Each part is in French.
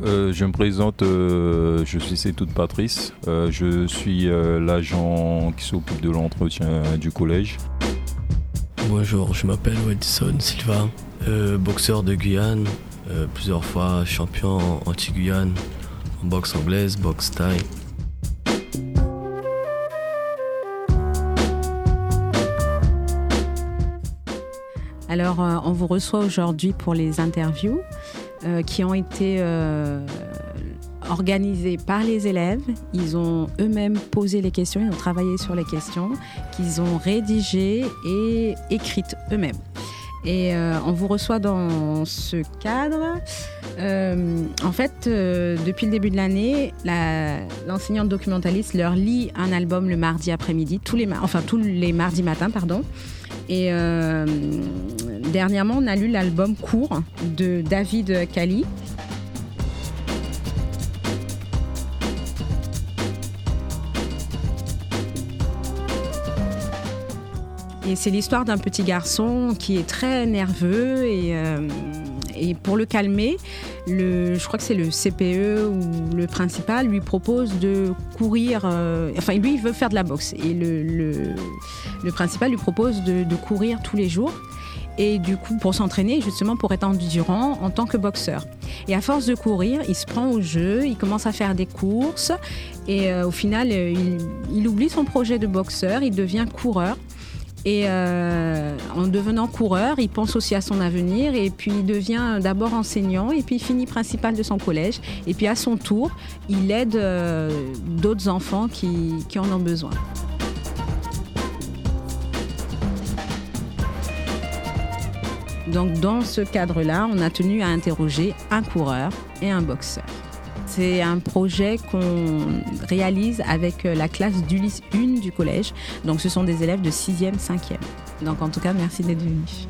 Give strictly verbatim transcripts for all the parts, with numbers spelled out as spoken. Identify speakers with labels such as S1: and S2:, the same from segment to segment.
S1: Euh, je me présente, euh, je suis Setoud Patrice, euh, je suis euh, l'agent qui s'occupe de l'entretien du collège.
S2: Bonjour, je m'appelle Wedson Silva, euh, boxeur de Guyane, euh, plusieurs fois champion anti-Guyane, en boxe anglaise, boxe thaï.
S3: Alors, euh, on vous reçoit aujourd'hui pour les interviews euh, qui ont été euh, organisées par les élèves. Ils ont eux-mêmes posé les questions, ils ont travaillé sur les questions qu'ils ont rédigées et écrites eux-mêmes. Et euh, on vous reçoit dans ce cadre. Euh, en fait, euh, depuis le début de l'année, la, l'enseignante documentaliste leur lit un album le mardi après-midi, tous les, enfin tous les mardis matins, pardon. Et euh, dernièrement, on a lu l'album Cours de David Kali. Et c'est l'histoire d'un petit garçon qui est très nerveux et, euh, et pour le calmer, le, je crois que c'est le C P E ou le principal lui propose de courir, euh, enfin lui il veut faire de la boxe et le, le, le principal lui propose de, de courir tous les jours et du coup pour s'entraîner justement pour être endurant en tant que boxeur. Et à force de courir, il se prend au jeu, il commence à faire des courses et euh, au final il, il oublie son projet de boxeur, il devient coureur. Et euh, en devenant coureur, il pense aussi à son avenir et puis il devient d'abord enseignant et puis il finit principal de son collège. Et puis à son tour, il aide euh, d'autres enfants qui, qui en ont besoin. Donc dans ce cadre-là, on a tenu à interroger un coureur et un boxeur. C'est un projet qu'on réalise avec la classe d'Ulysse un du collège. Donc ce sont des élèves de sixième, cinquième. Donc en tout cas, merci d'être venus.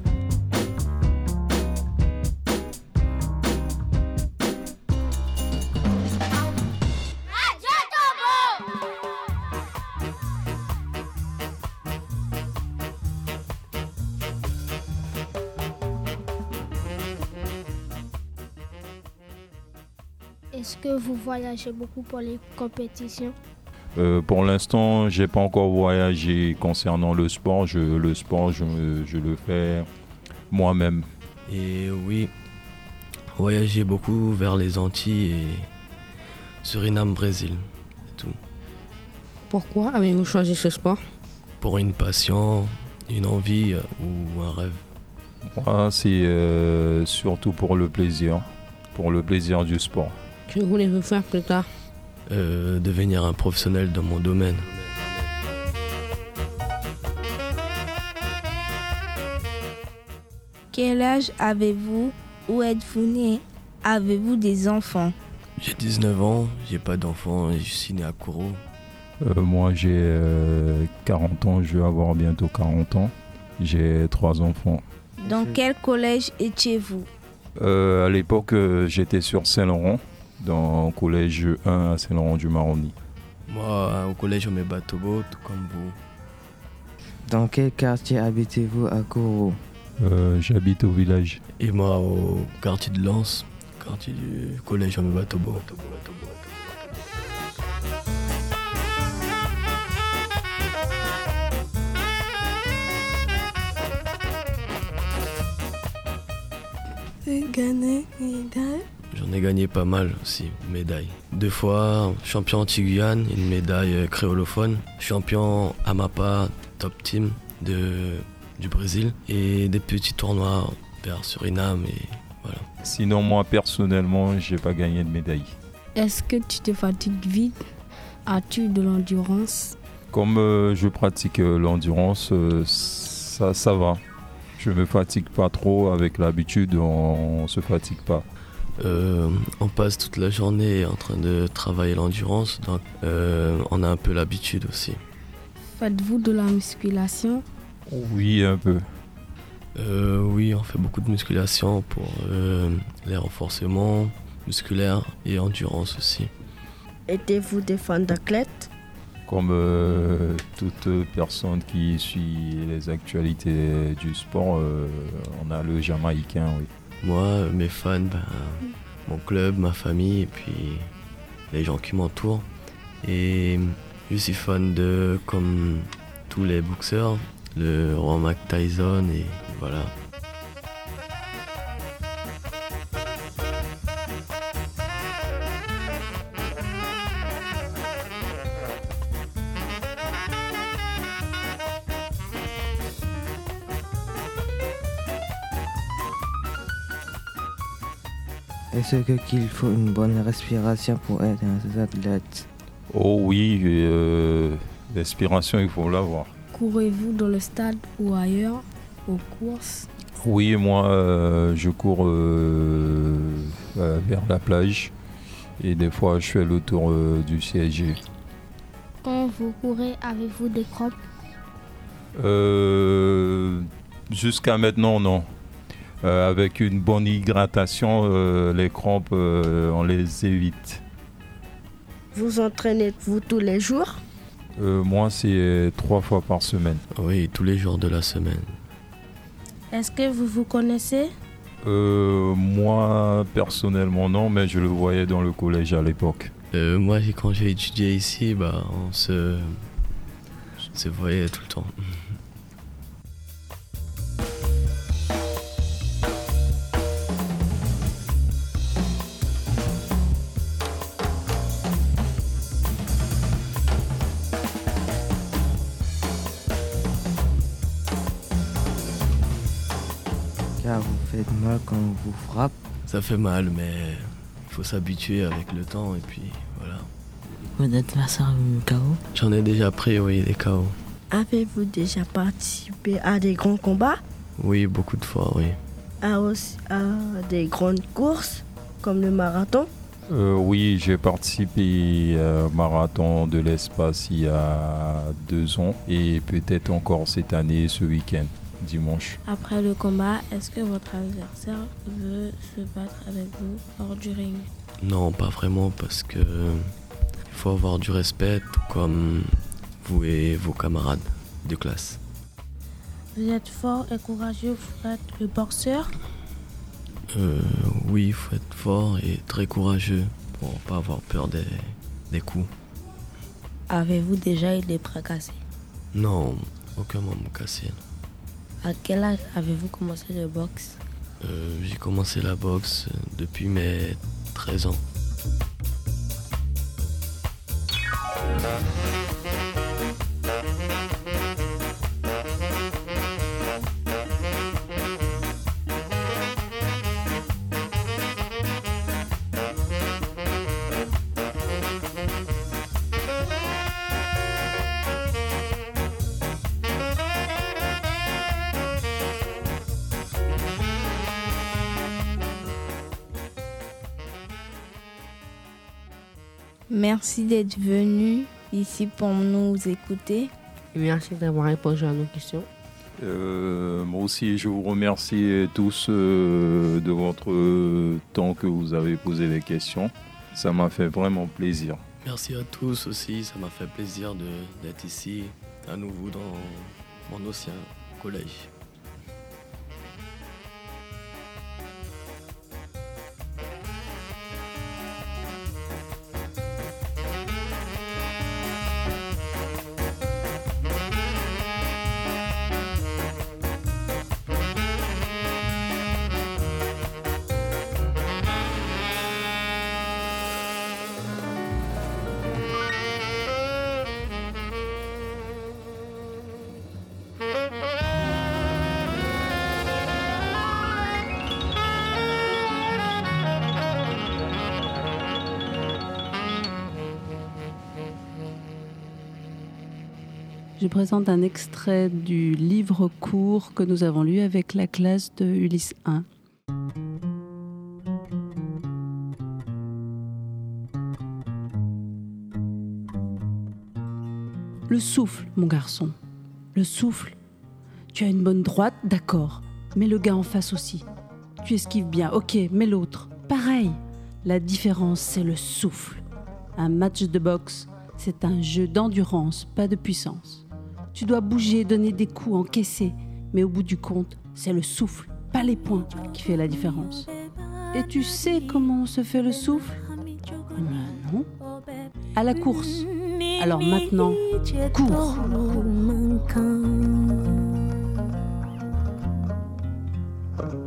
S4: Est-ce que vous voyagez beaucoup pour les compétitions ?
S1: Euh, pour l'instant, je n'ai pas encore voyagé concernant le sport. Je, le sport, je, je le fais moi-même.
S2: Et oui, voyager beaucoup vers les Antilles et Suriname, Brésil, c'est tout.
S5: Pourquoi avez-vous choisi ce sport ?
S2: Pour une passion, une envie euh, ou un rêve.
S1: Moi, c'est euh, surtout pour le plaisir, pour le plaisir du sport.
S5: Que voulez-vous faire plus tard ?
S2: Euh, devenir un professionnel dans mon domaine.
S4: Quel âge avez-vous ? Où êtes-vous né ? Avez-vous des enfants ?
S2: J'ai dix-neuf ans, j'ai pas d'enfants et je suis né à Kourou.
S1: Euh, moi, j'ai euh, quarante ans, je vais avoir bientôt quarante ans. J'ai trois enfants.
S4: Dans quel collège étiez-vous ?
S1: euh, À l'époque, euh, j'étais sur Saint-Laurent, dans le collège un à Saint-Laurent-du-Maroni.
S2: Moi, au collège Omeba-Tobo, tout comme vous.
S6: Dans quel quartier habitez-vous à Kourou ?
S1: euh, J'habite au village.
S2: Et moi, au quartier de Lens, quartier du collège Omeba-Tobo.
S4: Gagné médaille.
S2: J'en ai gagné pas mal aussi, médailles. Deux fois champion anti-Guyane, une médaille créolophone. Champion Amapa Top Team de, du Brésil. Et des petits tournois vers Suriname et voilà.
S1: Sinon, moi, personnellement, je n'ai pas gagné de médaille.
S4: Est-ce que tu te fatigues vite ? As-tu de l'endurance ?
S1: Comme euh, je pratique euh, l'endurance, euh, ça, ça va. Je me fatigue pas trop, avec l'habitude, on ne se fatigue pas.
S2: Euh, on passe toute la journée en train de travailler l'endurance, donc euh, on a un peu l'habitude aussi.
S4: Faites-vous de la musculation ?
S1: Oui, un peu.
S2: Euh, oui, on fait beaucoup de musculation pour euh, les renforcements musculaires et endurance aussi.
S5: Êtes-vous des fans d'athlètes ?
S1: Comme euh, toute personne qui suit les actualités du sport, euh, on a le Jamaïcain, oui.
S2: Moi, mes fans, ben, mon club, ma famille et puis les gens qui m'entourent. Et je suis fan de, comme tous les boxeurs, le roi Mike Tyson et voilà.
S6: Est-ce que qu'il faut une bonne respiration pour être un athlète?
S1: Oh oui, euh, l'aspiration, il faut l'avoir.
S5: Courez-vous dans le stade ou ailleurs, aux courses?
S1: Oui, moi, euh, je cours euh, euh, vers la plage et des fois, je fais le tour euh, du C S G.
S4: Quand vous courez, avez-vous des crampes?
S1: Euh, jusqu'à maintenant, non. Euh, avec une bonne hydratation, euh, les crampes, euh, on les évite.
S5: Vous entraînez-vous tous les jours?
S1: Euh, moi, c'est trois fois par semaine.
S2: Oui, tous les jours de la semaine.
S4: Est-ce que vous vous connaissez?
S1: Euh, moi, personnellement, non, mais je le voyais dans le collège à l'époque.
S2: Euh, moi, j'ai- quand j'ai étudié ici, bah, on se, on se voyait tout le temps.
S6: Car vous faites mal quand on vous frappe.
S2: Ça fait mal, mais il faut s'habituer avec le temps et puis voilà.
S7: Vous êtes face à un K O?
S2: J'en ai déjà pris, oui, des K O.
S5: Avez-vous déjà participé à des grands combats?
S2: Oui, beaucoup de fois, oui.
S5: À, aussi, à des grandes courses, comme le marathon?
S1: Euh, oui, j'ai participé au marathon de l'espace il y a deux ans et peut-être encore cette année, ce week-end, dimanche.
S4: Après le combat, est-ce que votre adversaire veut se battre avec vous hors du ring?
S2: Non, pas vraiment, parce que il faut avoir du respect, tout comme vous et vos camarades de classe.
S4: Vous êtes fort et courageux pour être le boxeur?
S2: Euh, oui, il faut être fort et très courageux pour pas avoir peur des, des coups.
S7: Avez-vous déjà eu des bras cassés?
S2: Non, aucun membre cassé.
S7: À quel âge avez-vous commencé le boxe?
S2: Euh, j'ai commencé la boxe depuis mes treize ans.
S4: Merci d'être venu ici pour nous écouter.
S5: Merci d'avoir répondu à nos questions.
S1: Euh, moi aussi, je vous remercie tous euh, de votre temps que vous avez posé les questions. Ça m'a fait vraiment plaisir.
S2: Merci à tous aussi, ça m'a fait plaisir de- d'être ici à nouveau dans mon ancien collège.
S8: Je présente un extrait du livre court que nous avons lu avec la classe de Ulysse un. Le souffle, mon garçon. Le souffle. Tu as une bonne droite, d'accord. Mais le gars en face aussi. Tu esquives bien, ok, mais l'autre. Pareil. La différence, c'est le souffle. Un match de boxe, c'est un jeu d'endurance, pas de puissance. Tu dois bouger, donner des coups, encaisser. Mais au bout du compte, c'est le souffle, pas les points, qui fait la différence. Et tu sais comment on se fait le souffle? Ben non. À la course. Alors maintenant, cours.
S9: Thank you.